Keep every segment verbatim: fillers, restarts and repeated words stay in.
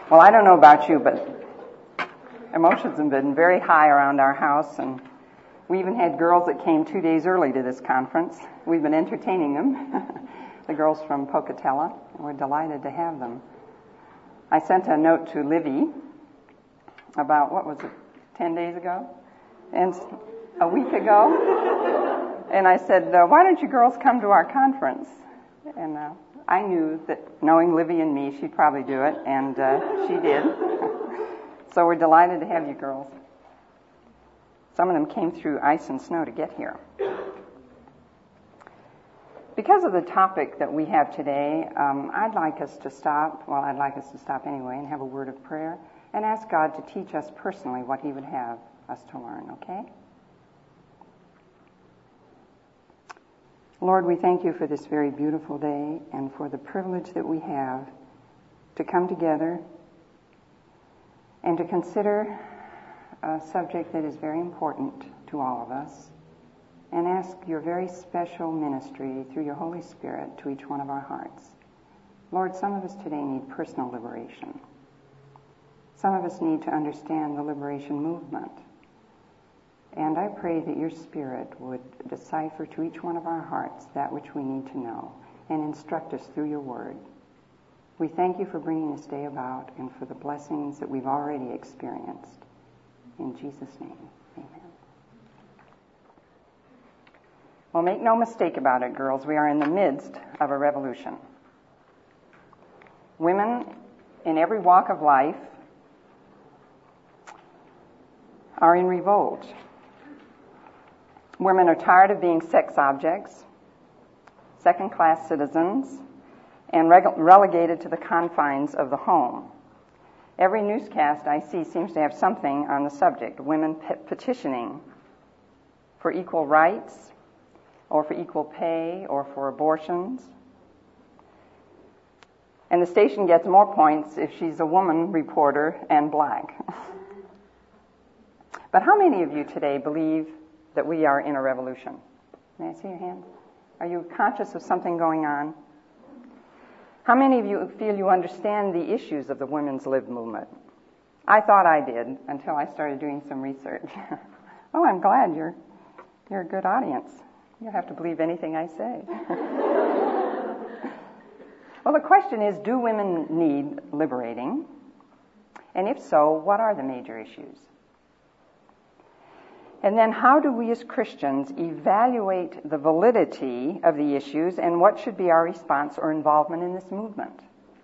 Well, I don't know about you, but emotions have been very high around our house, and we even had girls that came two days early to this conference. We've been entertaining them, the girls from Pocatello, and we're delighted to have them. I sent a note to Livy about, what was it, ten days ago? And a week ago. And I said, uh, why don't you girls come to our conference? And uh, I knew that knowing Livy and me, she'd probably do it, and uh, she did. So we're delighted to have you girls. Some of them came through ice and snow to get here. Because of the topic that we have today, um, I'd like us to stop, well, I'd like us to stop anyway and have a word of prayer and ask God to teach us personally what He would have us to learn, okay? Lord, we thank you for this very beautiful day and for the privilege that we have to come together and to consider a subject that is very important to all of us and ask your very special ministry through your Holy Spirit to each one of our hearts. Lord, some of us today need personal liberation. Some of us need to understand the liberation movement. And I pray that your Spirit would decipher to each one of our hearts that which we need to know and instruct us through your word. We thank you for bringing this day about and for the blessings that we've already experienced. In Jesus' name, amen. Well, make no mistake about it, girls. We are in the midst of a revolution. Women in every walk of life are in revolt. Women are tired of being sex objects, second-class citizens, and reg- relegated to the confines of the home. Every newscast I see seems to have something on the subject, women pe- petitioning for equal rights, or for equal pay, or for abortions. And the station gets more points if she's a woman reporter and black. But how many of you today believe that we are in a revolution? May I see your hand? Are you conscious of something going on? How many of you feel you understand the issues of the women's lib movement? I thought I did until I started doing some research. Oh, I'm glad you're you're a good audience. You don't have to believe anything I say. Well, the question is, do women need liberating? And if so, what are the major issues? And then how do we as Christians evaluate the validity of the issues and what should be our response or involvement in this movement?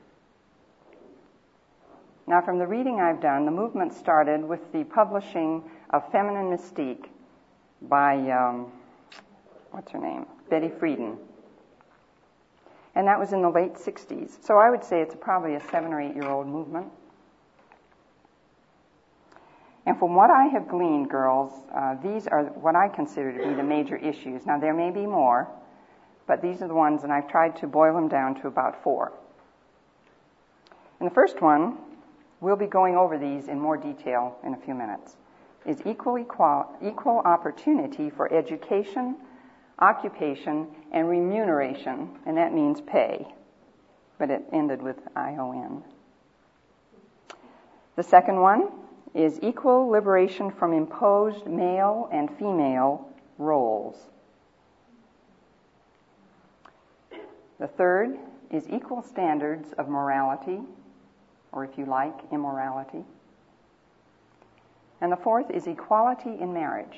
Now, from the reading I've done, the movement started with the publishing of Feminine Mystique by, um, what's her name? Betty Friedan. And that was in the late sixties. So I would say it's probably a seven or eight year old movement. And from what I have gleaned, girls, uh, these are what I consider to be the major issues. Now, there may be more, but these are the ones, and I've tried to boil them down to about four. And the first one, we'll be going over these in more detail in a few minutes, is equal, equal, equal opportunity for education, occupation, and remuneration, and that means pay, but it ended with I O N. The second one is equal liberation from imposed male and female roles. The third is equal standards of morality, or if you like, immorality. And the fourth is equality in marriage.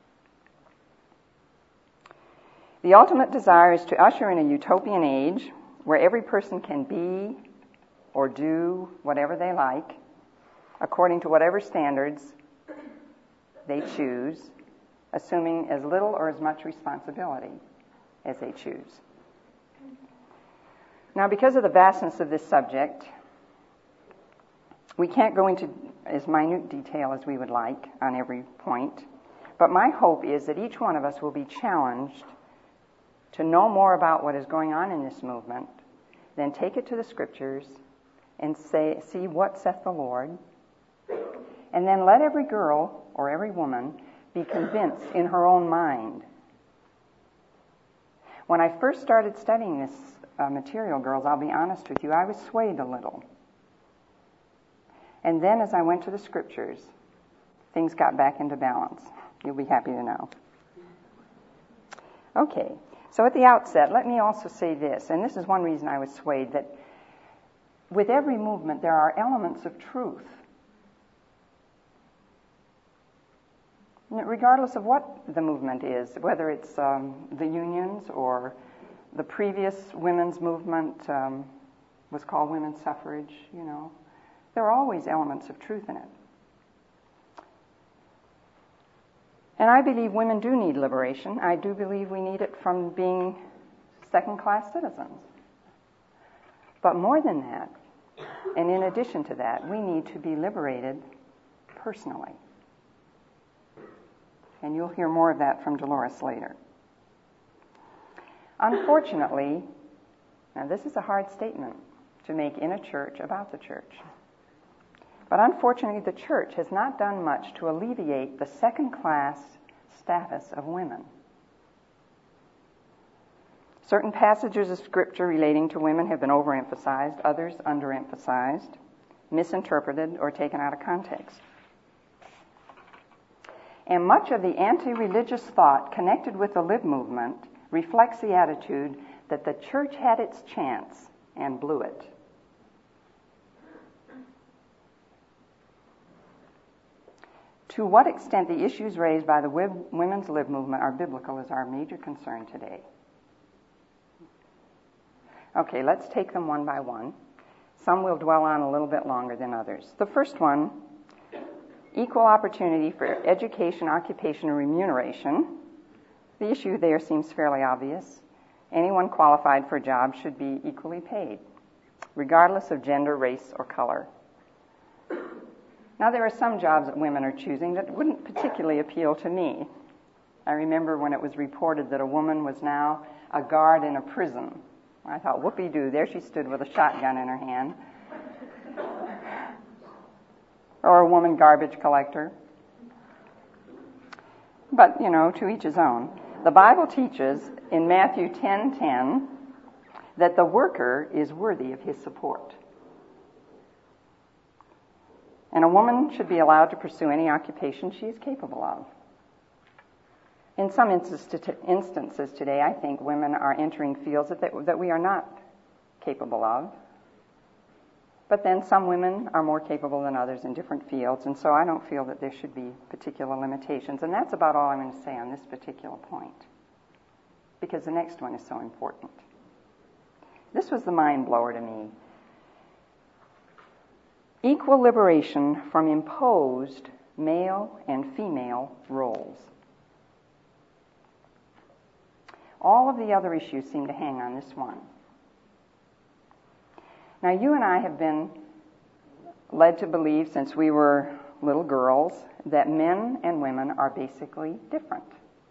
The ultimate desire is to usher in a utopian age where every person can be or do whatever they like, according to whatever standards they choose, assuming as little or as much responsibility as they choose. Now, because of the vastness of this subject, we can't go into as minute detail as we would like on every point, but my hope is that each one of us will be challenged to know more about what is going on in this movement, then take it to the Scriptures and say, see what saith the Lord, and then let every girl or every woman be convinced in her own mind. When I first started studying this uh, material, girls, I'll be honest with you, I was swayed a little. And then as I went to the scriptures, things got back into balance. You'll be happy to know. Okay, so at the outset, let me also say this, and this is one reason I was swayed, that with every movement there are elements of truth. Regardless of what the movement is, whether it's um, the unions or the previous women's movement um, was called women's suffrage, you know, there are always elements of truth in it. And I believe women do need liberation. I do believe we need it from being second-class citizens. But more than that, and in addition to that, we need to be liberated personally. And you'll hear more of that from Dolores later. Unfortunately, now this is a hard statement to make in a church about the church. But unfortunately, the church has not done much to alleviate the second-class status of women. Certain passages of Scripture relating to women have been overemphasized, others underemphasized, misinterpreted, or taken out of context. And much of the anti-religious thought connected with the Lib movement reflects the attitude that the church had its chance and blew it. To what extent the issues raised by the women's Lib movement are biblical is our major concern today. Okay, let's take them one by one. Some we'll dwell on a little bit longer than others. The first one, equal opportunity for education, occupation, and remuneration. The issue there seems fairly obvious. Anyone qualified for a job should be equally paid, regardless of gender, race, or color. Now, there are some jobs that women are choosing that wouldn't particularly appeal to me. I remember when it was reported that a woman was now a guard in a prison. I thought, whoopee-doo, there she stood with a shotgun in her hand. Or a woman garbage collector. But, you know, to each his own. The Bible teaches in Matthew ten ten that the worker is worthy of his support. And a woman should be allowed to pursue any occupation she is capable of. In some instances today, I think women are entering fields that, that we are not capable of. But then some women are more capable than others in different fields, and so I don't feel that there should be particular limitations. And that's about all I'm going to say on this particular point, because the next one is so important. This was the mind blower to me. Equal liberation from imposed male and female roles. All of the other issues seem to hang on this one. Now, you and I have been led to believe since we were little girls that men and women are basically different.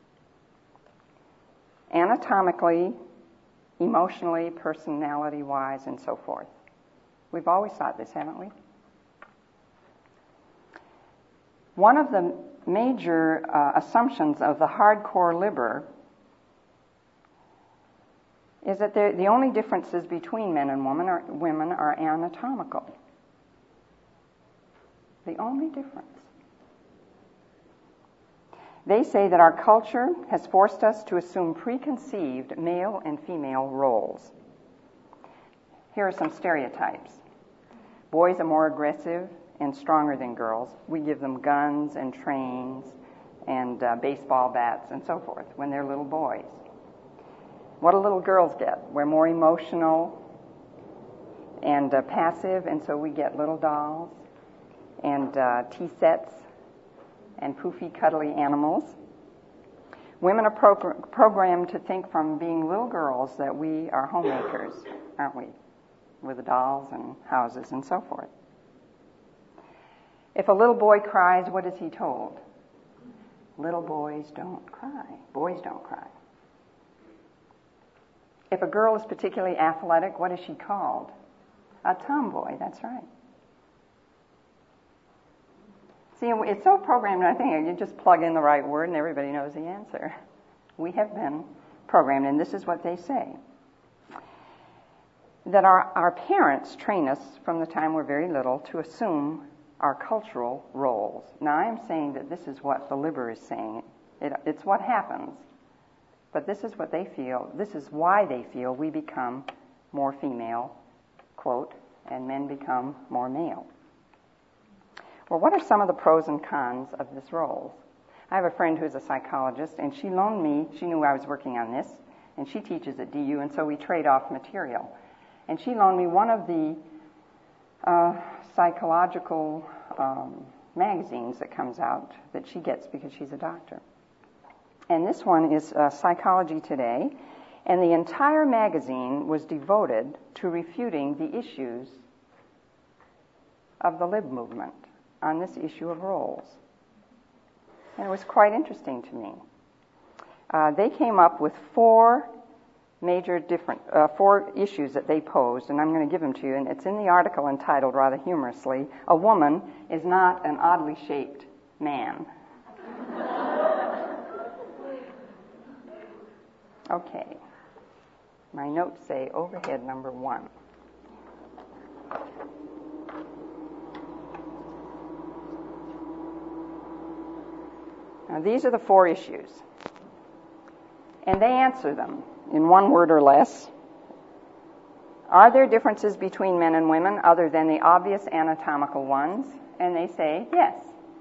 Anatomically, emotionally, personality-wise, and so forth. We've always thought this, haven't we? One of the major uh, assumptions of the hardcore liber is that the only differences between men and women are, women are anatomical. The only difference. They say that our culture has forced us to assume preconceived male and female roles. Here are some stereotypes. Boys are more aggressive and stronger than girls. We give them guns and trains and uh, baseball bats and so forth when they're little boys. What do little girls get? We're more emotional and uh, passive, and so we get little dolls and uh, tea sets and poofy, cuddly animals. Women are pro- programmed to think from being little girls that we are homemakers, aren't we? With the dolls and houses and so forth. If a little boy cries, what is he told? Little boys don't cry. Boys don't cry. If a girl is particularly athletic, what is she called? A tomboy, that's right. See, it's so programmed, I think you just plug in the right word and everybody knows the answer. We have been programmed, and this is what they say. That our, our parents train us from the time we're very little to assume our cultural roles. Now, I am saying that this is what the Liber is saying. It, it's what happens. But this is what they feel. This is why they feel we become more female, quote, and men become more male. Well, what are some of the pros and cons of this role? I have a friend who's a psychologist, and she loaned me, she knew I was working on this, and she teaches at D U, and so we trade off material. And she loaned me one of the uh, psychological um, magazines that comes out that she gets because she's a doctor. And this one is uh, Psychology Today, and the entire magazine was devoted to refuting the issues of the lib movement on this issue of roles. And it was quite interesting to me. Uh, they came up with four major different, uh, four issues that they posed, and I'm going to give them to you, and it's in the article entitled, rather humorously, "A Woman is Not an Oddly Shaped Man." Okay. My notes say overhead number one. Now, these are the four issues. And they answer them in one word or less. Are there differences between men and women other than the obvious anatomical ones? And they say yes.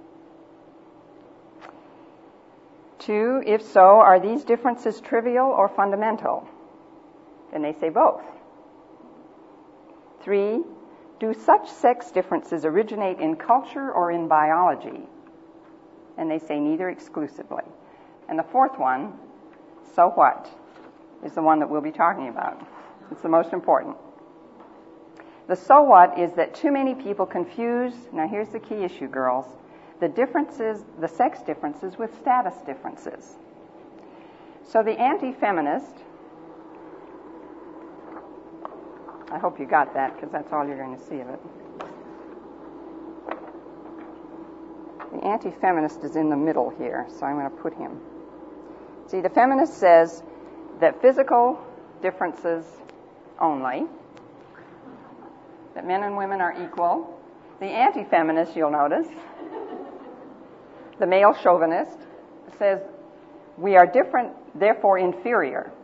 Two, if so, are these differences trivial or fundamental? And they say both. Three, do such sex differences originate in culture or in biology? And they say neither exclusively. And the fourth one, so what, is the one that we'll be talking about. It's the most important. The so what is that too many people confuse, now here's the key issue, girls, the differences, the sex differences with status differences. So the anti-feminist, I hope you got that because that's all you're going to see of it. The anti-feminist is in the middle here, so I'm going to put him. See, the feminist says that physical differences only, that men and women are equal. The anti-feminist, you'll notice, the male chauvinist, says we are different, therefore inferior.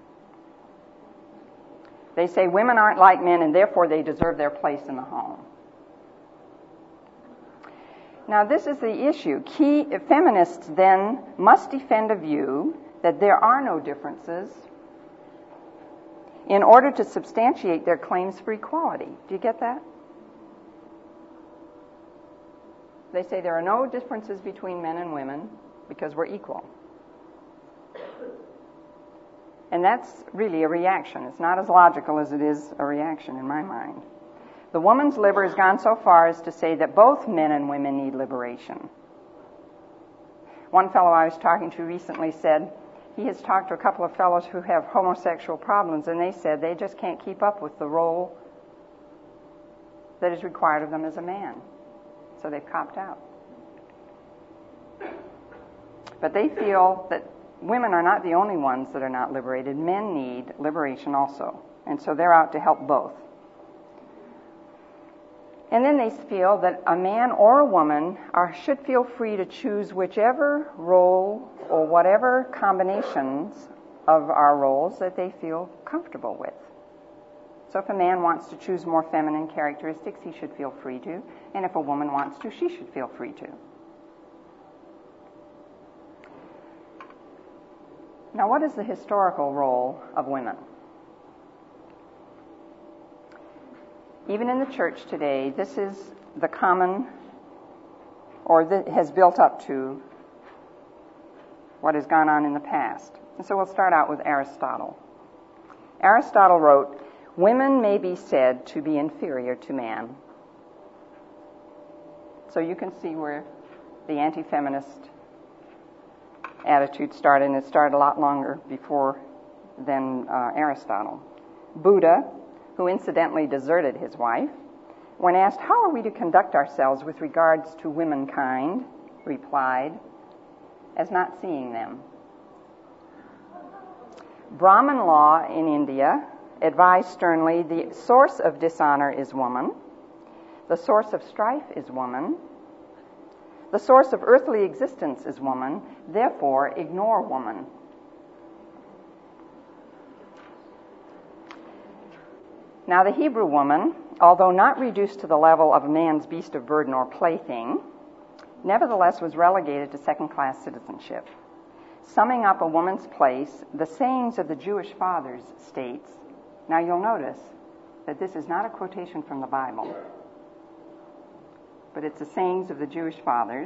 They say women aren't like men and therefore they deserve their place in the home. Now, this is the issue. Key feminists then must defend a view that there are no differences in order to substantiate their claims for equality. Do you get that? They say there are no differences between men and women because we're equal. And that's really a reaction. It's not as logical as it is a reaction in my mind. The woman's liber has gone so far as to say that both men and women need liberation. One fellow I was talking to recently said he has talked to a couple of fellows who have homosexual problems, and they said they just can't keep up with the role that is required of them as a man. So they've copped out. But they feel that women are not the only ones that are not liberated. Men need liberation also. And so they're out to help both. And then they feel that a man or a woman are, should feel free to choose whichever role or whatever combinations of our roles that they feel comfortable with. So if a man wants to choose more feminine characteristics, he should feel free to. And if a woman wants to, she should feel free to. Now, what is the historical role of women? Even in the church today, this is the common, or that has built up to what has gone on in the past. And so we'll start out with Aristotle. Aristotle wrote, "Women may be said to be inferior to man." So you can see where the anti-feminist attitude started, and it started a lot longer before than uh, Aristotle. Buddha, who incidentally deserted his wife, when asked, "How are we to conduct ourselves with regards to womankind?" replied, "As not seeing them." Brahman law in India advised sternly, the source of dishonor is woman. The source of strife is woman. The source of earthly existence is woman. Therefore, ignore woman. Now, the Hebrew woman, although not reduced to the level of a man's beast of burden or plaything, nevertheless was relegated to second-class citizenship. Summing up a woman's place, the sayings of the Jewish fathers states, now you'll notice that this is not a quotation from the Bible, but it's the sayings of the Jewish fathers.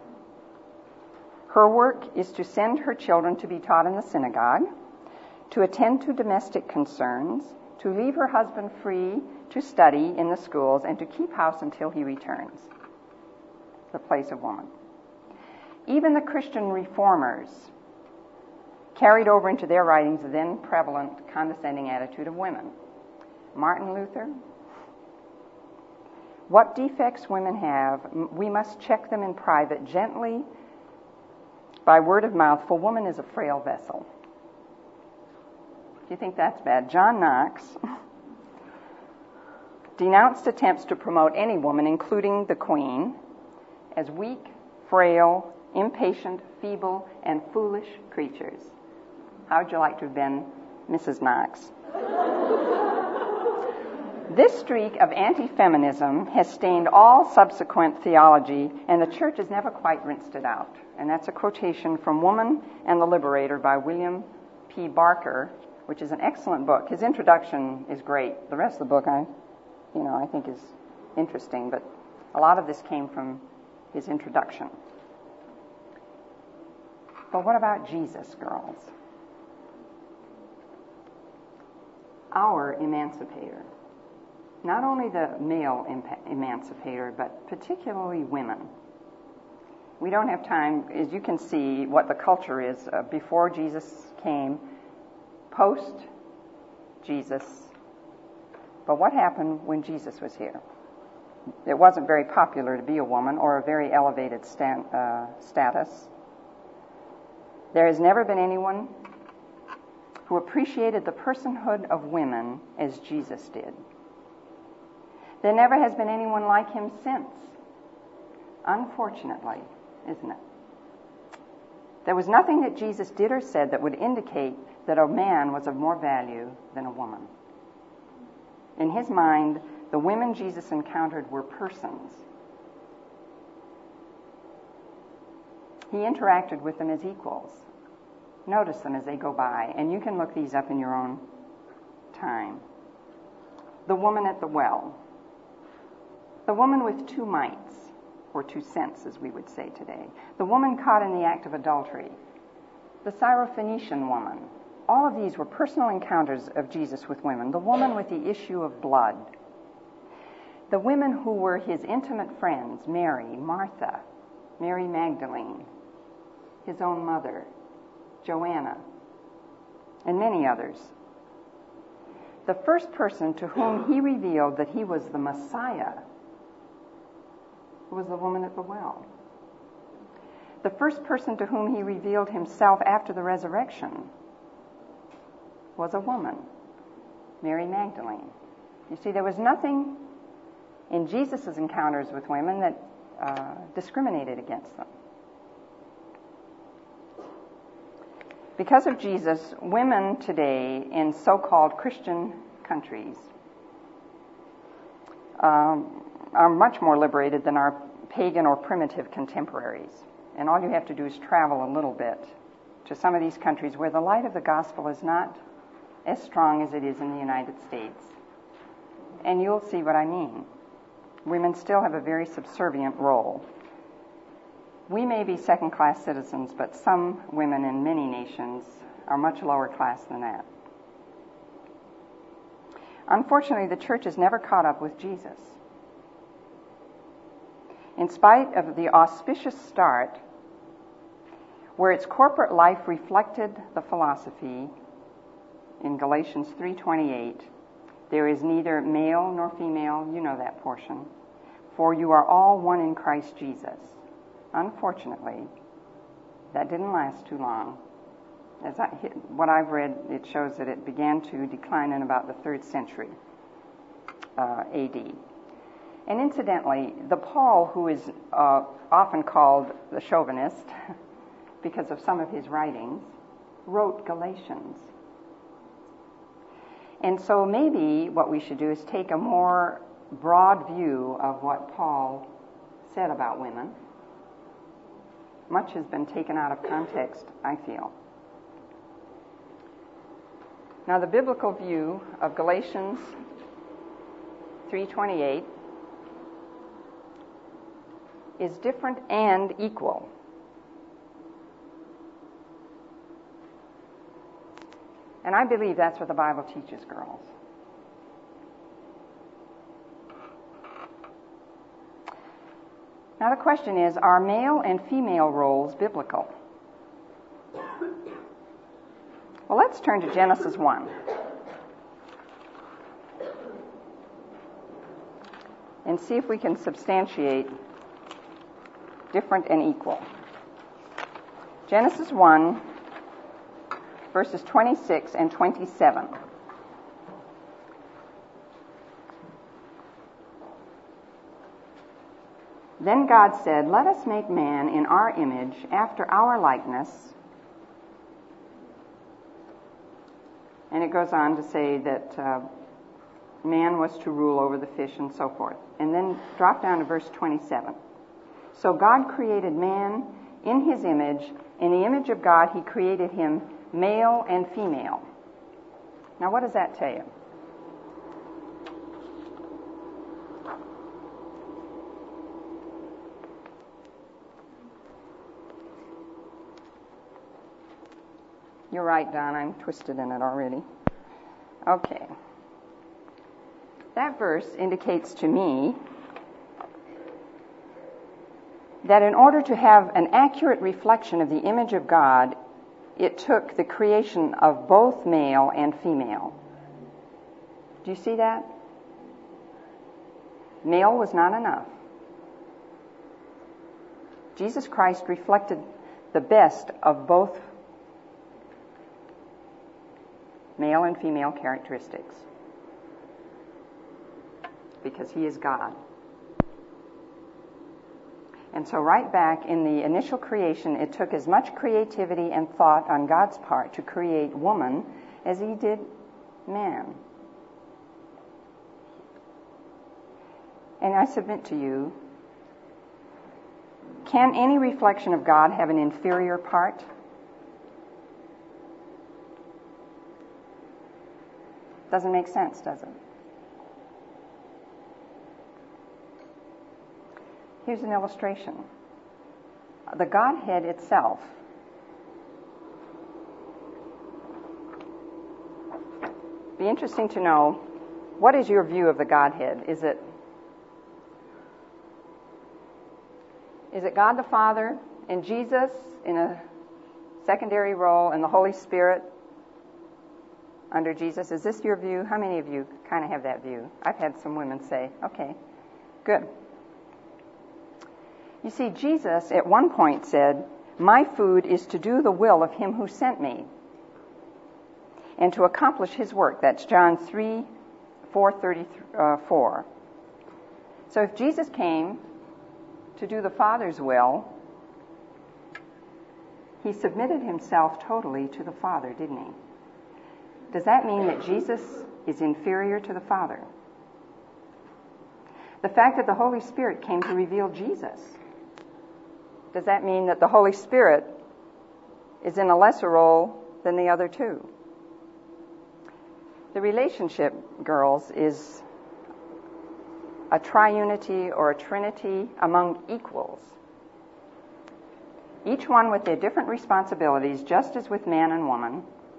Her work is to send her children to be taught in the synagogue, to attend to domestic concerns, to leave her husband free to study in the schools, and to keep house until he returns. The place of woman. Even the Christian reformers carried over into their writings the then prevalent condescending attitude of women. Martin Luther, what defects women have, we must check them in private, gently, by word of mouth, for woman is a frail vessel. Do you think that's bad? John Knox denounced attempts to promote any woman, including the Queen, as weak, frail, impatient, feeble, and foolish creatures. How would you like to have been Missus Knox? This streak of anti-feminism has stained all subsequent theology, and the church has never quite rinsed it out. And that's a quotation from Woman and the Liberator by William P. Barker, which is an excellent book. His introduction is great. The rest of the book, I, you know, I think is interesting, but a lot of this came from his introduction. But what about Jesus, girls? Our emancipator. Not only the male impa- emancipator, but particularly women. We don't have time, as you can see, what the culture is uh, before Jesus came, post-Jesus. But what happened when Jesus was here? It wasn't very popular to be a woman or a very elevated stan- uh, status. There has never been anyone who appreciated the personhood of women as Jesus did. There never has been anyone like him since. Unfortunately, isn't it? There was nothing that Jesus did or said that would indicate that a man was of more value than a woman. In his mind, the women Jesus encountered were persons. He interacted with them as equals. Notice them as they go by, and you can look these up in your own time. The woman at the well. The woman with two mites, or two cents, as we would say today. The woman caught in the act of adultery. The Syrophoenician woman. All of these were personal encounters of Jesus with women. The woman with the issue of blood. The women who were his intimate friends, Mary, Martha, Mary Magdalene, his own mother, Joanna, and many others. The first person to whom he revealed that he was the Messiah was the woman at the well. The first person to whom he revealed himself after the resurrection was a woman, Mary Magdalene. You see, there was nothing in Jesus' encounters with women that uh, discriminated against them. Because of Jesus, women today in so-called Christian countries um, are much more liberated than our pagan or primitive contemporaries. And all you have to do is travel a little bit to some of these countries where the light of the gospel is not as strong as it is in the United States. And you'll see what I mean. Women still have a very subservient role. We may be second-class citizens, but some women in many nations are much lower class than that. Unfortunately, the church has never caught up with Jesus. In spite of the auspicious start, where its corporate life reflected the philosophy in Galatians three twenty-eight, there is neither male nor female, you know that portion, for you are all one in Christ Jesus. Unfortunately, that didn't last too long. As I, what I've read, it shows that it began to decline in about the third century uh, A D. And incidentally, the Paul who is uh, often called the chauvinist because of some of his writings, wrote Galatians. And so maybe what we should do is take a more broad view of what Paul said about women. Much has been taken out of context, I feel. Now, the biblical view of Galatians three twenty-eight is different and equal. And I believe that's what the Bible teaches girls. Now the question is, are male and female roles biblical? Well, let's turn to Genesis one. And see if we can substantiate different and equal. Genesis one, verses twenty-six and twenty-seven. Then God said, "Let us make man in our image, after our likeness." And it goes on to say that uh, man was to rule over the fish and so forth. And then drop down to verse twenty-seven. So God created man in his image. In the image of God, he created him male and female. Now, what does that tell you? You're right, Don. I'm twisted in it already. Okay. That verse indicates to me that in order to have an accurate reflection of the image of God, it took the creation of both male and female. Do you see that? Male was not enough. Jesus Christ reflected the best of both male and female characteristics because he is God. And so right back in the initial creation, it took as much creativity and thought on God's part to create woman as he did man. And I submit to you, can any reflection of God have an inferior part? Doesn't make sense, does it? Here's an illustration. The Godhead itself be interesting to know, what is your view of the Godhead? Is it is it God the Father and Jesus in a secondary role and the Holy Spirit under Jesus? Is this your view? How many of you kind of have that view? I've had some women say, okay, good. You see, Jesus at one point said, "My food is to do the will of him who sent me and to accomplish his work." That's John three, four thirty-four. So if Jesus came to do the Father's will, he submitted himself totally to the Father, didn't he? Does that mean that Jesus is inferior to the Father? The fact that the Holy Spirit came to reveal Jesus, does that mean that the Holy Spirit is in a lesser role than the other two? The relationship, girls, is a triunity or a trinity among equals. Each one with their different responsibilities, just as with man and woman,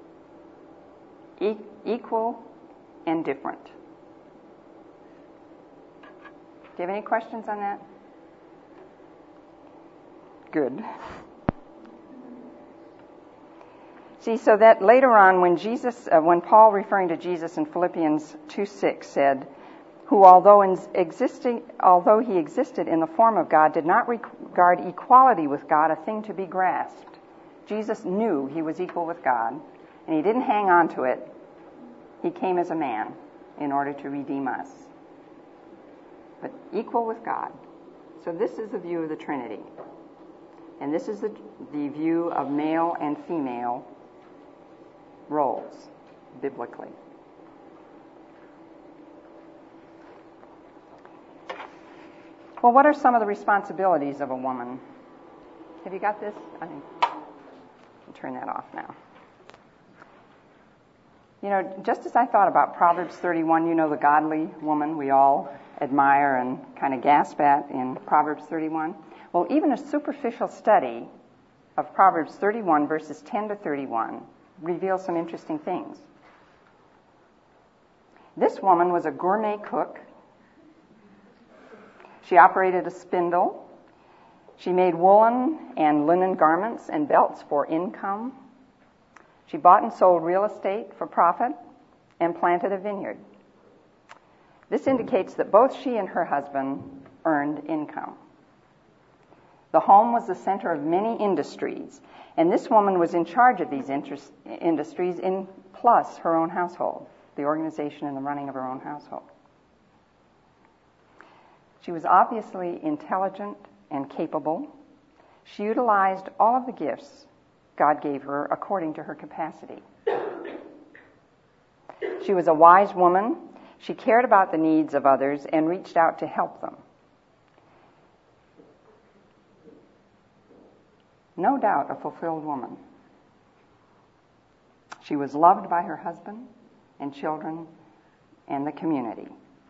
e- equal and different. Do you have any questions on that? Good. See, so that later on when Jesus, uh, when Paul referring to Jesus in Philippians two six said, "Who although in existing, although he existed in the form of God, did not regard equality with God a thing to be grasped." Jesus knew he was equal with God, and he didn't hang on to it. He came as a man in order to redeem us. but equal with God. So this is the view of the Trinity. And this is the, the view of male and female roles, biblically. Well, what are some of the responsibilities of a woman? Have you got this? I think I'll turn that off now. You know, just as I thought about Proverbs thirty-one, you know, the godly woman we all admire and kind of gasp at in Proverbs thirty-one. Well, even a superficial study of Proverbs thirty-one, verses ten to thirty-one, reveals some interesting things. This woman was a gourmet cook. She operated a spindle. She made woolen and linen garments and belts for income. She bought and sold real estate for profit and planted a vineyard. This indicates that both she and her husband earned income. The home was the center of many industries, and this woman was in charge of these interest, industries in plus her own household, the organization and the running of her own household. She was obviously intelligent and capable. She utilized all of the gifts God gave her according to her capacity. She was a wise woman. She cared about the needs of others and reached out to help them. No doubt a fulfilled woman. She was loved by her husband and children and the community.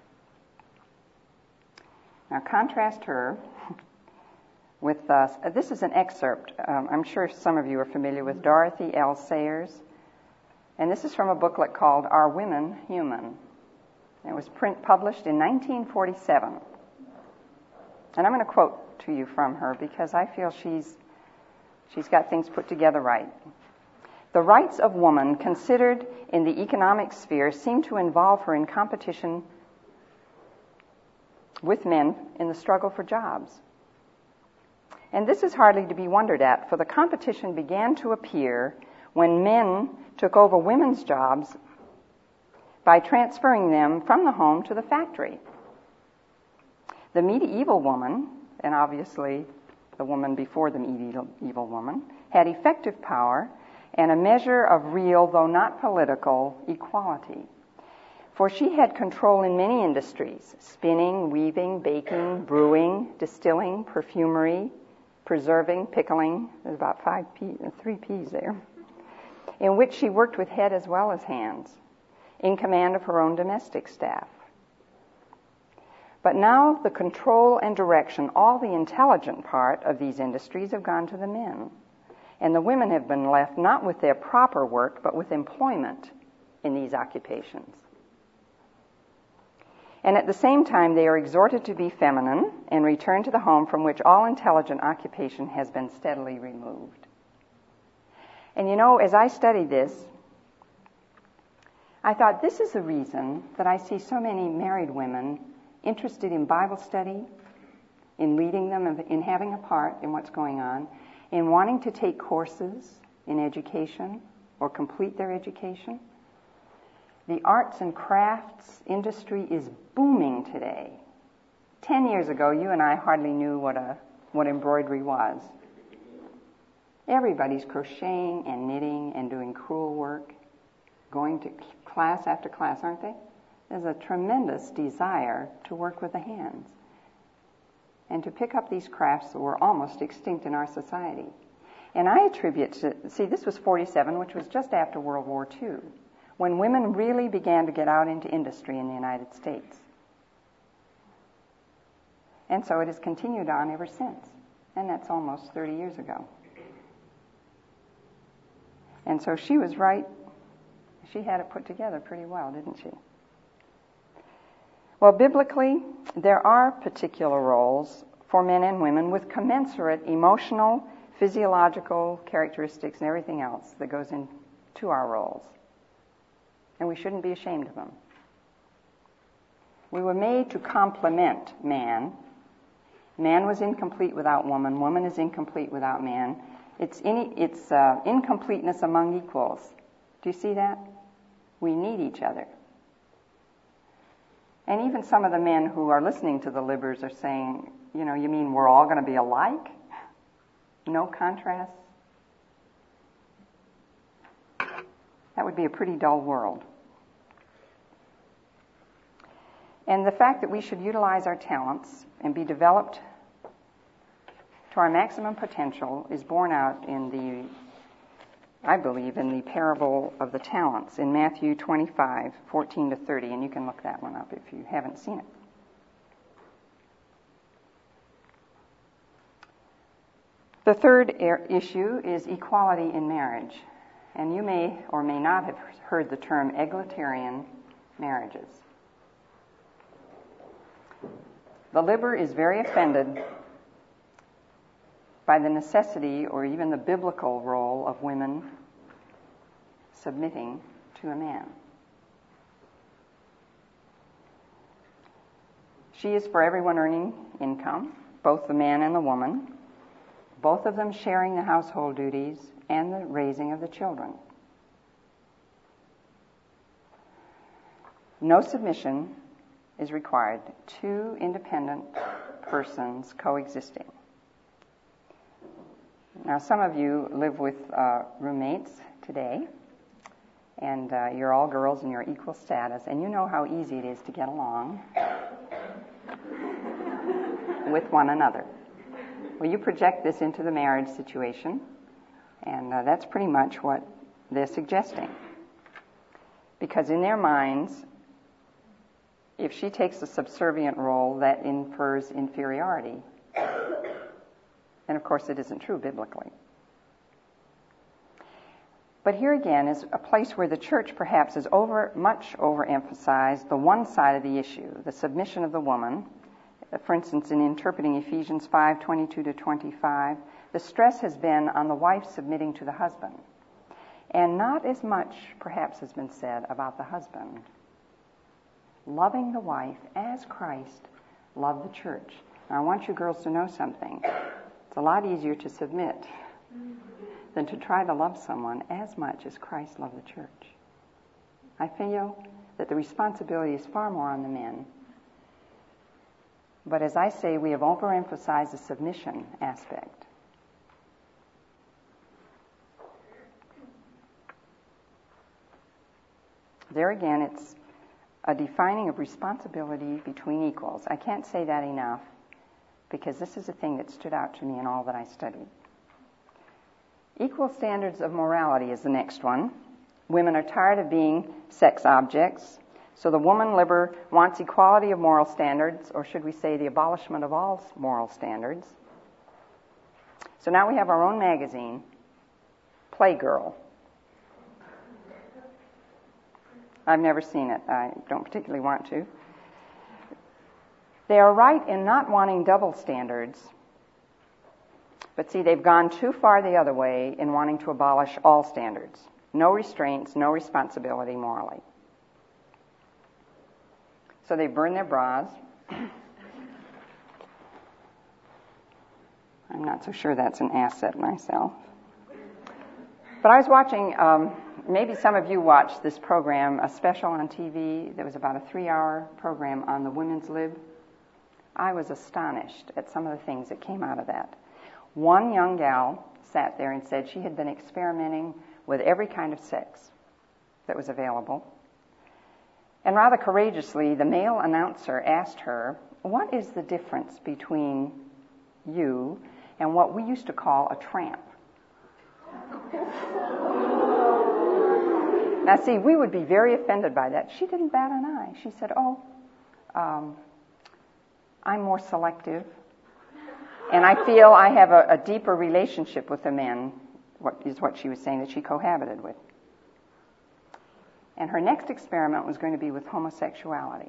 Now contrast her with, uh, this is an excerpt. Um, I'm sure some of you are familiar with Dorothy L. Sayers. And this is from a booklet called Are Women Human? It was print published in nineteen forty-seven. And I'm going to quote to you from her because I feel she's she's got things put together right. The rights of woman considered in the economic sphere seem to involve her in competition with men in the struggle for jobs. And this is hardly to be wondered at, for the competition began to appear when men took over women's jobs by transferring them from the home to the factory. The medieval woman, and obviously the woman before the medieval woman, had effective power and a measure of real, though not political, equality. For she had control in many industries: spinning, weaving, baking, brewing, distilling, perfumery, preserving, pickling. There's about five P, three P's there. In which she worked with head as well as hands, in command of her own domestic staff. But now the control and direction, all the intelligent part of these industries, have gone to the men. And the women have been left not with their proper work, but with employment in these occupations. And at the same time, they are exhorted to be feminine and return to the home from which all intelligent occupation has been steadily removed. And you know, as I studied this, I thought this is the reason that I see so many married women interested in Bible study, in leading them, in having a part in what's going on, in wanting to take courses in education or complete their education. The arts and crafts industry is booming today. Ten years ago, you and I hardly knew what a what embroidery was. Everybody's crocheting and knitting and doing crewel work, going to class after class, aren't they? There's a tremendous desire to work with the hands and to pick up these crafts that were almost extinct in our society. And I attribute to, see, this was forty-seven, which was just after World War Two, when women really began to get out into industry in the United States. And so it has continued on ever since. And that's almost thirty years ago. And so she was right. She had it put together pretty well, didn't she? Well, biblically, there are particular roles for men and women with commensurate emotional, physiological characteristics and everything else that goes into our roles. And we shouldn't be ashamed of them. We were made to complement man. Man was incomplete without woman. Woman is incomplete without man. It's, in, it's uh, incompleteness among equals. Do you see that? We need each other. And even some of the men who are listening to the Libbers are saying, you know, you mean we're all going to be alike? No contrast? That would be a pretty dull world. And the fact that we should utilize our talents and be developed to our maximum potential is borne out in the, I believe, in the parable of the talents in Matthew twenty-five, fourteen to thirty, and you can look that one up if you haven't seen it. The third er- issue is equality in marriage, and you may or may not have heard the term egalitarian marriages. The Libber is very offended by the necessity or even the biblical role of women submitting to a man. She is for everyone earning income, both the man and the woman, both of them sharing the household duties and the raising of the children. No submission is required. Two independent persons coexisting. Now, some of you live with uh, roommates today, and uh, you're all girls and you're equal status, and you know how easy it is to get along with one another. Well, you project this into the marriage situation, and uh, that's pretty much what they're suggesting. Because in their minds, if she takes a subservient role, that infers inferiority. And of course, it isn't true biblically. But here again is a place where the church perhaps has over, much overemphasized the one side of the issue, the submission of the woman. For instance, in interpreting Ephesians five, twenty-two to twenty-five, the stress has been on the wife submitting to the husband. And not as much, perhaps, has been said about the husband loving the wife as Christ loved the church. Now, I want you girls to know something. It's a lot easier to submit than to try to love someone as much as Christ loved the church. I feel that the responsibility is far more on the men. But as I say, we have overemphasized the submission aspect. There again, it's a defining of responsibility between equals. I can't say that enough because this is a thing that stood out to me in all that I studied. Equal standards of morality is the next one. Women are tired of being sex objects, so the woman Libber wants equality of moral standards, or should we say the abolishment of all moral standards. So now we have our own magazine, Playgirl. I've never seen it. I don't particularly want to. They are right in not wanting double standards, but see, they've gone too far the other way in wanting to abolish all standards. No restraints, no responsibility morally. So they burn their bras. I'm not so sure that's an asset myself. But I was watching... Um, Maybe some of you watched this program, a special on T V that was about a three-hour program on the women's lib. I was astonished at some of the things that came out of that. One young gal sat there and said she had been experimenting with every kind of sex that was available. And rather courageously, the male announcer asked her, "What is the difference between you and what we used to call a tramp?" Now, see, we would be very offended by that. She didn't bat an eye. She said, oh, um, I'm more selective, and I feel I have a, a deeper relationship with the men, what is what she was saying, that she cohabited with. And her next experiment was going to be with homosexuality.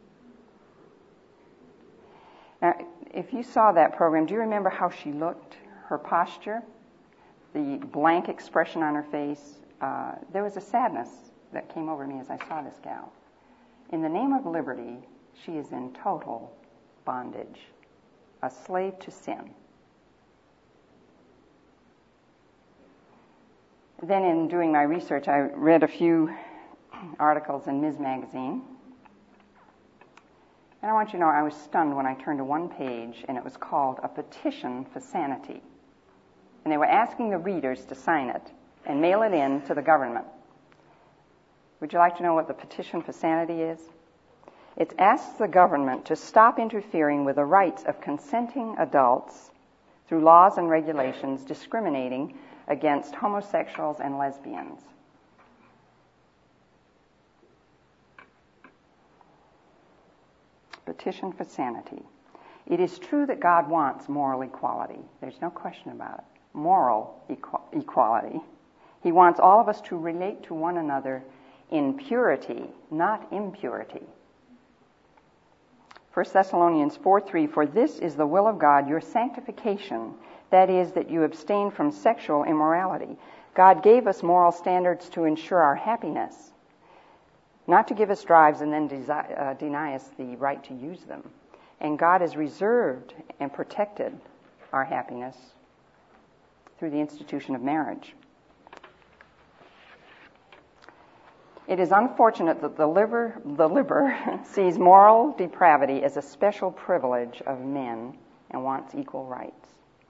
Now, if you saw that program, do you remember how she looked, her posture, the blank expression on her face? Uh, there was a sadness that came over me as I saw this gal. In the name of liberty, she is in total bondage, a slave to sin. Then in doing my research, I read a few articles in Miz Magazine, And I want you to know I was stunned when I turned to one page and it was called A Petition for Sanity. And they were asking the readers to sign it and mail it in to the government. Would you like to know what the Petition for Sanity is? It asks the government to stop interfering with the rights of consenting adults through laws and regulations discriminating against homosexuals and lesbians. Petition for Sanity. It is true that God wants moral equality. There's no question about it. Moral equ- equality. He wants all of us to relate to one another in purity, not impurity. First Thessalonians four three, for this is the will of God, your sanctification, that is, that you abstain from sexual immorality. God gave us moral standards to ensure our happiness, not to give us drives and then desi- uh, deny us the right to use them. And God has reserved and protected our happiness through the institution of marriage. It is unfortunate that the liber, the liber sees moral depravity as a special privilege of men and wants equal rights.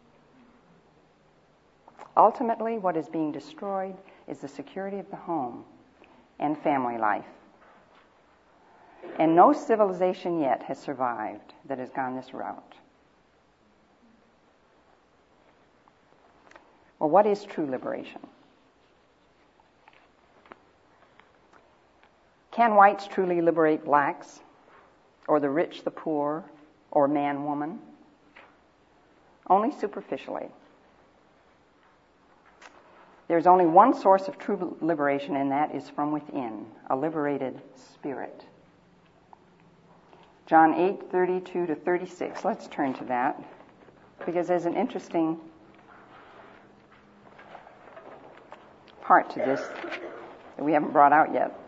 Ultimately, what is being destroyed is the security of the home and family life. And no civilization yet has survived that has gone this route. Well, what is true liberation? Can whites truly liberate blacks, or the rich the poor, or man woman? Only superficially. There's only one source of true liberation, and that is from within, a liberated spirit. John eight thirty-two to thirty-six. Let's turn to that, because there's an interesting part to this that we haven't brought out yet.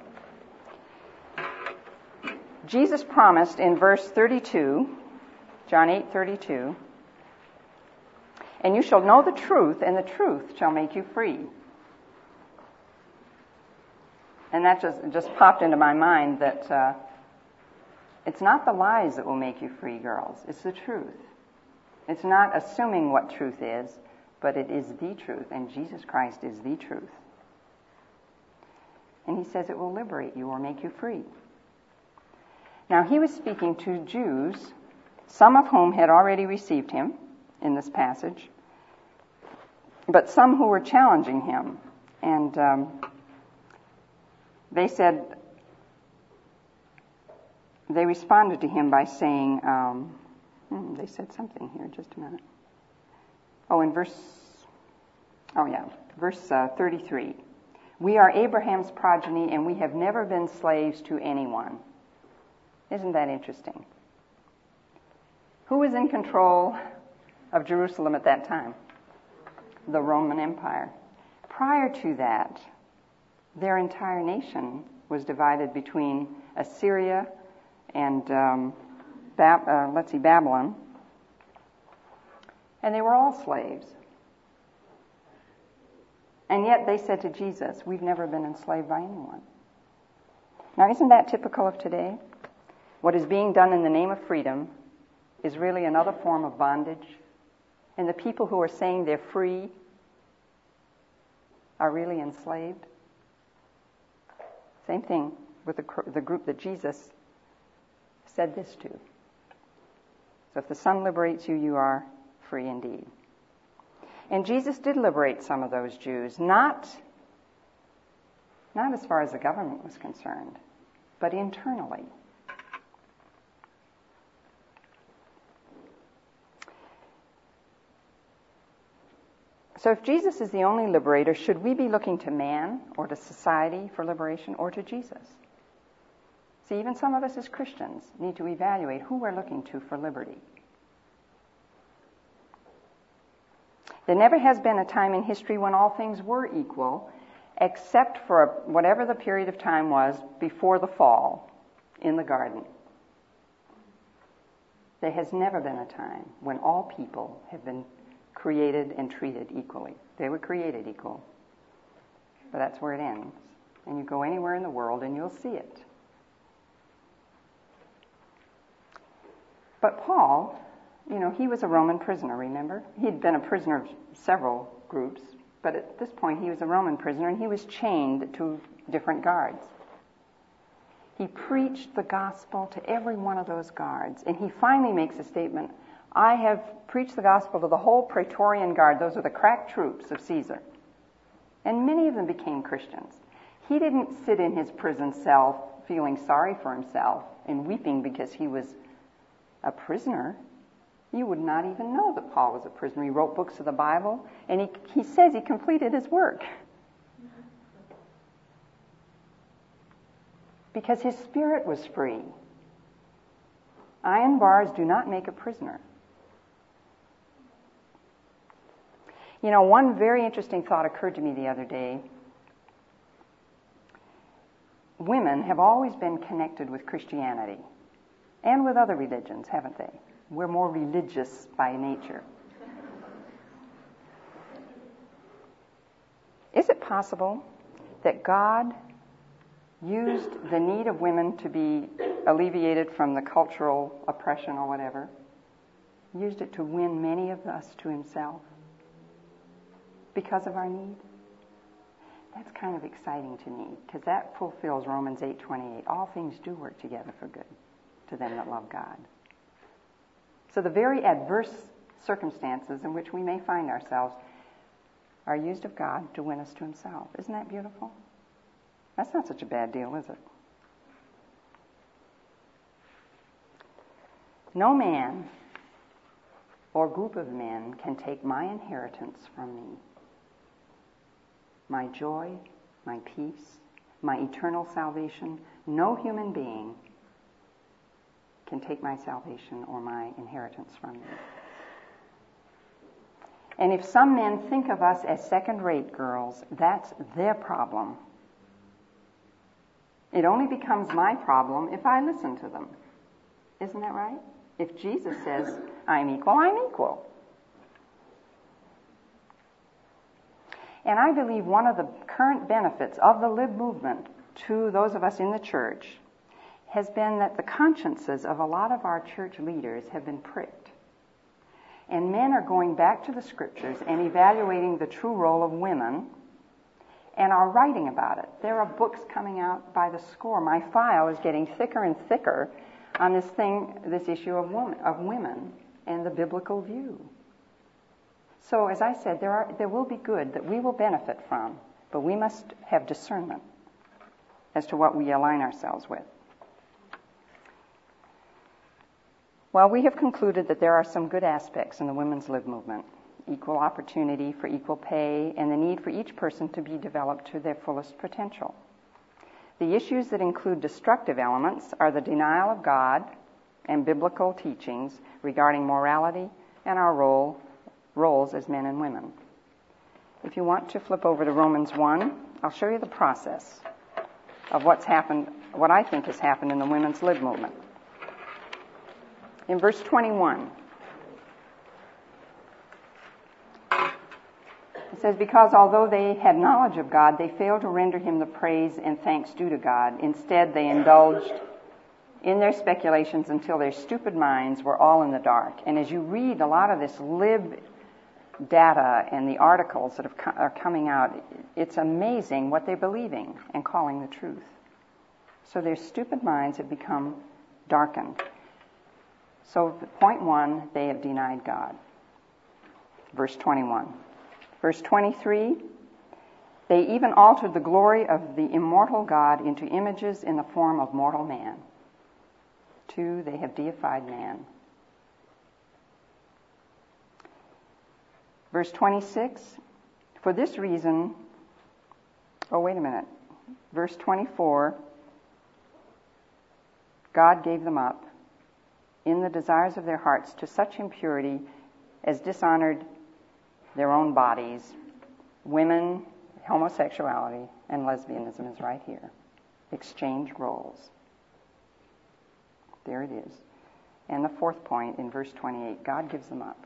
Jesus promised in verse thirty-two, John eight thirty-two, and you shall know the truth, and the truth shall make you free. And that just, just popped into my mind that uh, it's not the lies that will make you free, girls. It's the truth. It's not assuming what truth is, but it is the truth, and Jesus Christ is the truth. And he says it will liberate you or make you free. Now, he was speaking to Jews, some of whom had already received him in this passage, but some who were challenging him. And um, they said, they responded to him by saying, um, hmm, they said something here, just a minute. Oh, in verse, oh yeah, verse uh, thirty-three. We are Abraham's progeny, and we have never been slaves to anyone. Isn't that interesting? Who was in control of Jerusalem at that time? The Roman Empire. Prior to that, their entire nation was divided between Assyria and um, Bab- uh, let's see, Babylon, and they were all slaves. And yet they said to Jesus, we've never been enslaved by anyone. Now, isn't that typical of today? What is being done in the name of freedom is really another form of bondage. And the people who are saying they're free are really enslaved. Same thing with the, the group that Jesus said this to. So if the Son liberates you, you are free indeed. And Jesus did liberate some of those Jews, not, not as far as the government was concerned, but internally. So if Jesus is the only liberator, should we be looking to man or to society for liberation or to Jesus? See, even some of us as Christians need to evaluate who we're looking to for liberty. There never has been a time in history when all things were equal, except for whatever the period of time was before the fall in the garden. There has never been a time when all people have been created and treated equally. They were created equal. But that's where it ends. And you go anywhere in the world and you'll see it. But Paul, you know, he was a Roman prisoner, remember? He'd been a prisoner of several groups, but at this point he was a Roman prisoner, and he was chained to different guards. He preached the gospel to every one of those guards, and he finally makes a statement, I have preached the gospel to the whole Praetorian Guard. Those are the crack troops of Caesar. And many of them became Christians. He didn't sit in his prison cell feeling sorry for himself and weeping because he was a prisoner. You would not even know that Paul was a prisoner. He wrote books of the Bible, and he, he says he completed his work. Because his spirit was free. Iron bars do not make a prisoner. You know, one very interesting thought occurred to me the other day. Women have always been connected with Christianity and with other religions, haven't they? We're more religious by nature. Is it possible that God used the need of women to be alleviated from the cultural oppression or whatever, used it to win many of us to himself because of our need? That's kind of exciting to me, because that fulfills Romans eight twenty-eight. All things do work together for good to them that love God. So the very adverse circumstances in which we may find ourselves are used of God to win us to himself. Isn't that beautiful? That's not such a bad deal, is it? No man or group of men can take my inheritance from me. My joy, my peace, my eternal salvation. No human being can take my salvation or my inheritance from me. And if some men think of us as second-rate girls, that's their problem. It only becomes my problem if I listen to them. Isn't that right? If Jesus says, I'm equal, I'm equal. And I believe one of the current benefits of the Lib movement to those of us in the church has been that the consciences of a lot of our church leaders have been pricked. And men are going back to the scriptures and evaluating the true role of women and are writing about it. There are books coming out by the score. My file is getting thicker and thicker on this thing, this issue of woman, of women and the biblical view. So, as I said, there are there will be good that we will benefit from, but we must have discernment as to what we align ourselves with. Well, we have concluded that there are some good aspects in the women's Lib movement. Equal opportunity for equal pay, and the need for each person to be developed to their fullest potential. The issues that include destructive elements are the denial of God and biblical teachings regarding morality and our role, roles as men and women. If you want to flip over to Romans one, I'll show you the process of what's happened, what I think has happened in the women's Lib movement. In verse twenty-one, it says, because although they had knowledge of God, they failed to render him the praise and thanks due to God. Instead, they indulged in their speculations until their stupid minds were all in the dark. And as you read a lot of this Lib data and the articles that have co- are coming out, it's amazing what they're believing and calling the truth. So their stupid minds have become darkened. So point one, they have denied God. Verse twenty-one. Verse twenty-three, they even altered the glory of the immortal God into images in the form of mortal man. Two, they have deified man. Verse twenty-six, for this reason, oh, wait a minute. Verse twenty-four, God gave them up in the desires of their hearts to such impurity as dishonored their own bodies. Women, homosexuality, and lesbianism is right here. Exchange roles. There it is. And the fourth point in verse twenty-eight, God gives them up.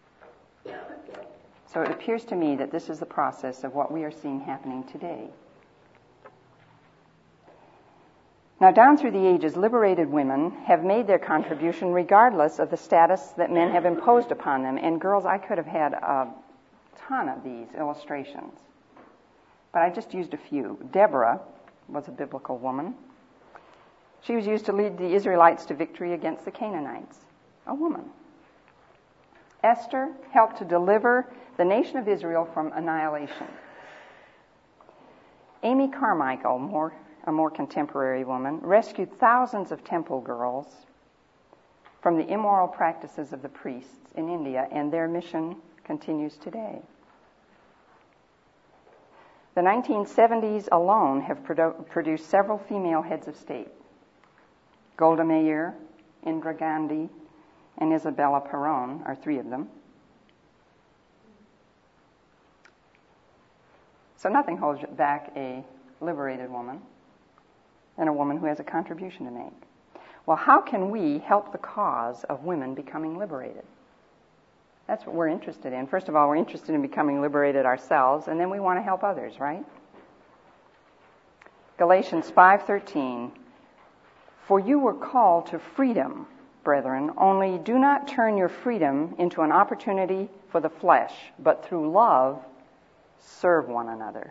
So it appears to me that this is the process of what we are seeing happening today. Now, down through the ages, liberated women have made their contribution regardless of the status that men have imposed upon them. And girls, I could have had a ton of these illustrations, but I just used a few. Deborah was a biblical woman. She was used to lead the Israelites to victory against the Canaanites. A woman. Esther helped to deliver the nation of Israel from annihilation. Amy Carmichael, more, a more contemporary woman, rescued thousands of temple girls from the immoral practices of the priests in India, and their mission continues today. The nineteen seventies alone have produ- produced several female heads of state. Golda Meir, Indira Gandhi, and Isabella Perón are three of them. So nothing holds back a liberated woman and a woman who has a contribution to make. Well, how can we help the cause of women becoming liberated? That's what we're interested in. First of all, we're interested in becoming liberated ourselves, and then we want to help others, right? Galatians five thirteen, "For you were called to freedom, brethren, only do not turn your freedom into an opportunity for the flesh, but through love serve one another."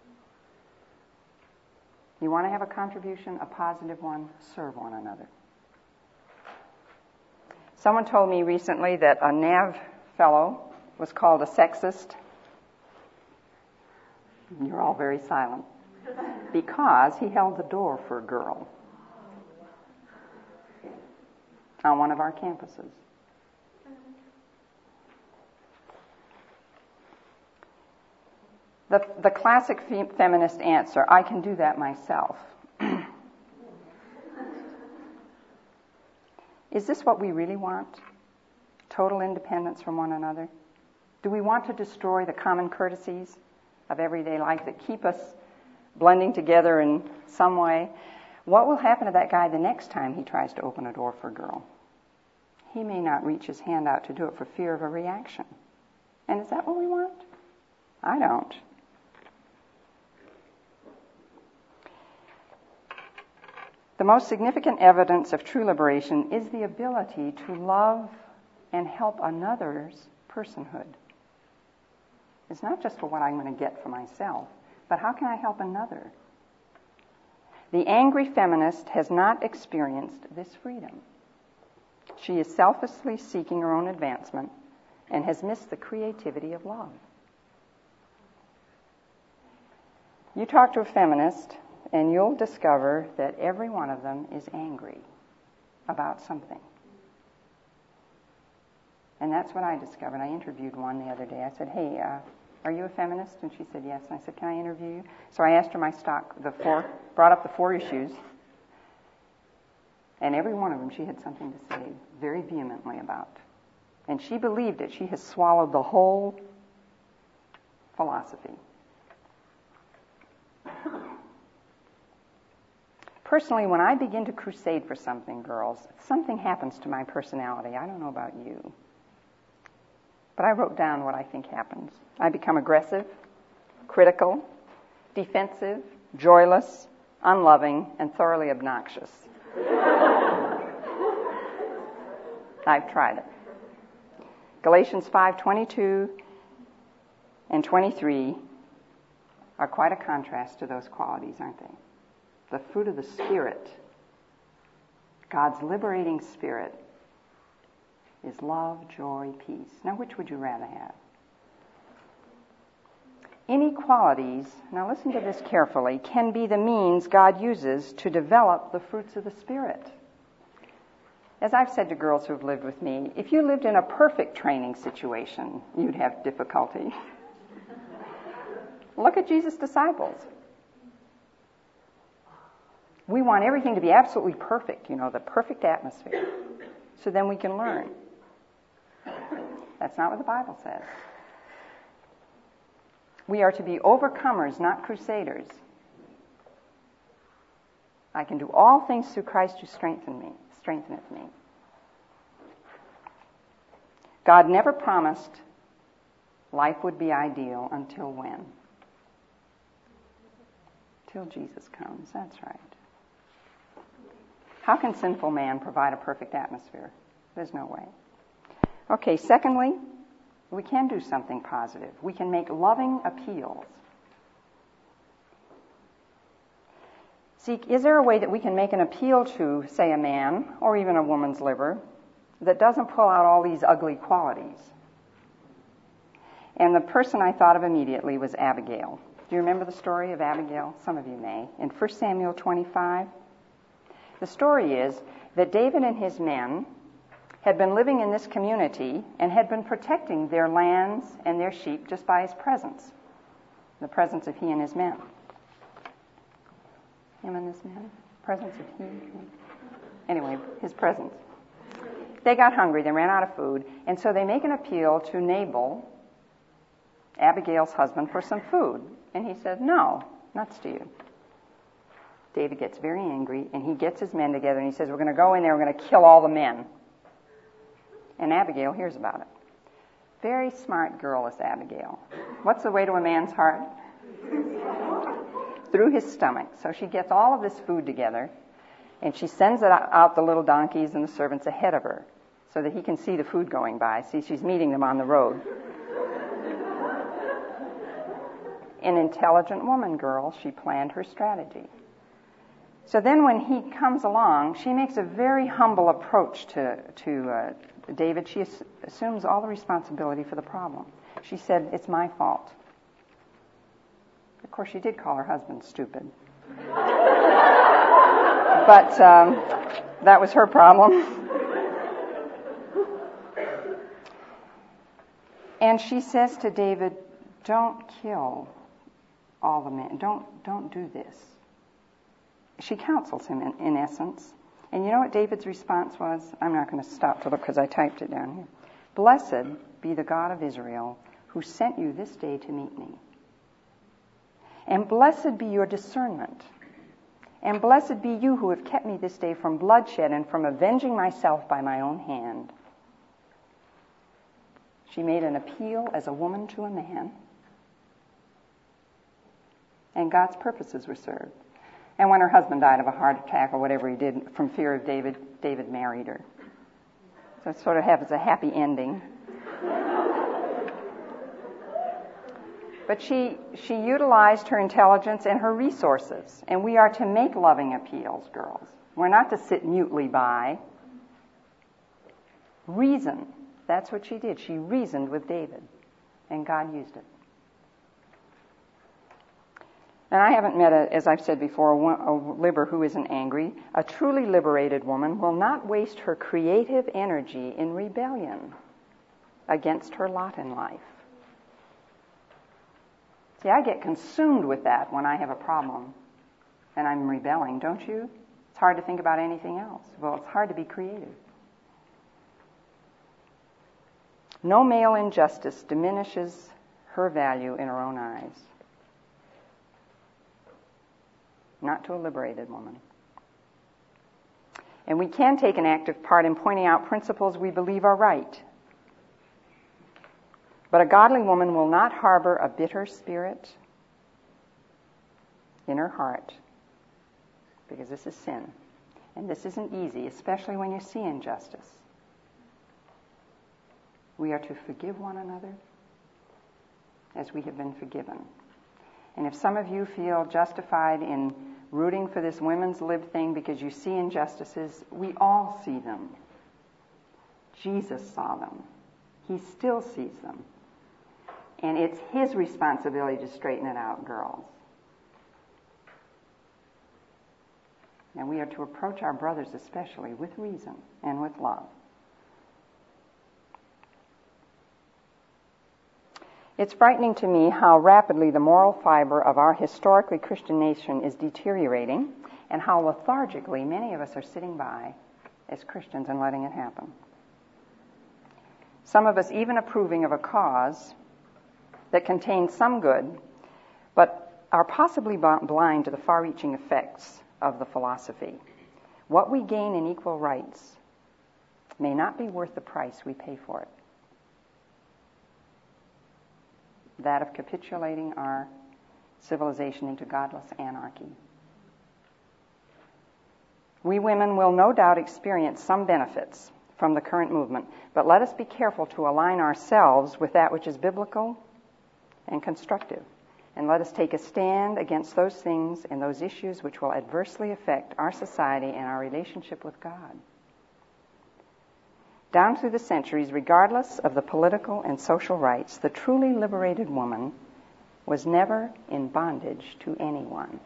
You want to have a contribution, a positive one, serve one another. Someone told me recently that a N A V fellow was called a sexist. You're all very silent. Because he held the door for a girl on one of our campuses. The, the classic fe- feminist answer, I can do that myself. Is this what we really want? Total independence from one another? Do we want to destroy the common courtesies of everyday life that keep us blending together in some way? What will happen to that guy the next time he tries to open a door for a girl? He may not reach his hand out to do it for fear of a reaction. And is that what we want? I don't. The most significant evidence of true liberation is the ability to love and help another's personhood. It's not just for what I'm going to get for myself, but how can I help another? The angry feminist has not experienced this freedom. She is selfishly seeking her own advancement and has missed the creativity of love. You talk to a feminist, and you'll discover that every one of them is angry about something. And that's what I discovered. I interviewed one the other day. I said, hey, uh, are you a feminist? And she said, yes. And I said, can I interview you? So I asked her my stock, the four, brought up the four issues. And every one of them she had something to say very vehemently about. And she believed it. She has swallowed the whole philosophy. Personally, when I begin to crusade for something, girls, something happens to my personality. I don't know about you. But I wrote down what I think happens. I become aggressive, critical, defensive, joyless, unloving, and thoroughly obnoxious. I've tried it. Galatians five twenty-two and twenty-three are quite a contrast to those qualities, aren't they? The fruit of the Spirit, God's liberating Spirit, is love, joy, peace. Now, which would you rather have? Any qualities, now listen to this carefully, can be the means God uses to develop the fruits of the Spirit. As I've said to girls who have lived with me, if you lived in a perfect training situation, you'd have difficulty. Look at Jesus' disciples. We want everything to be absolutely perfect, you know, the perfect atmosphere, so then we can learn. That's not what the Bible says. We are to be overcomers, not crusaders. I can do all things through Christ who strengtheneth me, strengtheneth me. God never promised life would be ideal until when? Till Jesus comes, that's right. How can sinful man provide a perfect atmosphere? There's no way. Okay, secondly, we can do something positive. We can make loving appeals. See, is there a way that we can make an appeal to, say, a man or even a woman's liver that doesn't pull out all these ugly qualities? And the person I thought of immediately was Abigail. Do you remember the story of Abigail? Some of you may. In First Samuel twenty-five, the story is that David and his men had been living in this community and had been protecting their lands and their sheep just by his presence, the presence of he and his men. Him and his men? Presence of he? Anyway, his presence. They got hungry, they ran out of food, and so they make an appeal to Nabal, Abigail's husband, for some food. And he said, no, nuts to you. David gets very angry, and he gets his men together, and he says, we're going to go in there, we're going to kill all the men. And Abigail hears about it. Very smart girl is Abigail. What's the way to a man's heart? Through his stomach. So she gets all of this food together, and she sends it out the little donkeys and the servants ahead of her so that he can see the food going by. See, she's meeting them on the road. An intelligent woman, girl, she planned her strategy. So then when he comes along, she makes a very humble approach to, to uh, David. She ass- assumes all the responsibility for the problem. She said, it's my fault. Of course, she did call her husband stupid. But um, that was her problem. And she says to David, don't kill all the men. Don't, don't do this. She counsels him, in, in essence. And you know what David's response was? I'm not going to stop to look because I typed it down here. Blessed be the God of Israel who sent you this day to meet me. And blessed be your discernment. And blessed be you who have kept me this day from bloodshed and from avenging myself by my own hand. She made an appeal as a woman to a man. And God's purposes were served. And when her husband died of a heart attack or whatever he did from fear of David, David married her. So it sort of has a happy ending. But she, she utilized her intelligence and her resources. And we are to make loving appeals, girls. We're not to sit mutely by. Reason. That's what she did. She reasoned with David. And God used it. And I haven't met, a, as I've said before, a, a liber who isn't angry. A truly liberated woman will not waste her creative energy in rebellion against her lot in life. See, I get consumed with that when I have a problem and I'm rebelling, don't you? It's hard to think about anything else. Well, it's hard to be creative. No male injustice diminishes her value in her own eyes. Not to a liberated woman. And we can take an active part in pointing out principles we believe are right. But a godly woman will not harbor a bitter spirit in her heart, because this is sin. And this isn't easy, especially when you see injustice. We are to forgive one another as we have been forgiven. And if some of you feel justified in rooting for this women's lib thing because you see injustices, we all see them. Jesus saw them. He still sees them. And it's his responsibility to straighten it out, girls. And we are to approach our brothers especially with reason and with love. It's frightening to me how rapidly the moral fiber of our historically Christian nation is deteriorating and how lethargically many of us are sitting by as Christians and letting it happen. Some of us even approving of a cause that contains some good, but are possibly blind to the far-reaching effects of the philosophy. What we gain in equal rights may not be worth the price we pay for it. That of capitulating our civilization into godless anarchy. We women will no doubt experience some benefits from the current movement, but let us be careful to align ourselves with that which is biblical and constructive. And let us take a stand against those things and those issues which will adversely affect our society and our relationship with God. Down through the centuries, regardless of the political and social rights, the truly liberated woman was never in bondage to anyone.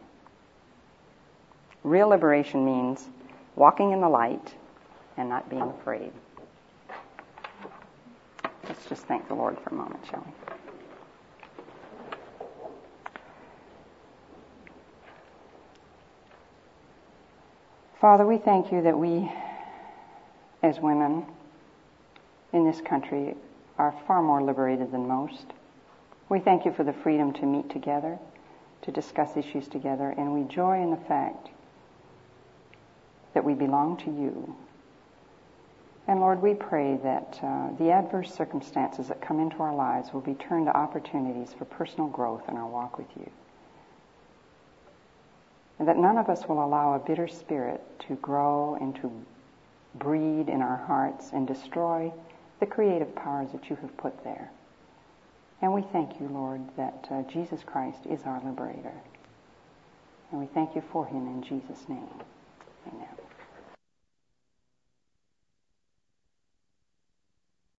Real liberation means walking in the light and not being afraid. Let's just thank the Lord for a moment, shall we? Father, we thank you that we, as women in this country, are far more liberated than most. We thank you for the freedom to meet together, to discuss issues together, and we joy in the fact that we belong to you. And Lord, we pray that uh, the adverse circumstances that come into our lives will be turned to opportunities for personal growth in our walk with you. And that none of us will allow a bitter spirit to grow and to breed in our hearts and destroy the creative powers that you have put there. And we thank you, Lord, that uh, Jesus Christ is our liberator. And we thank you for him in Jesus' name. Amen.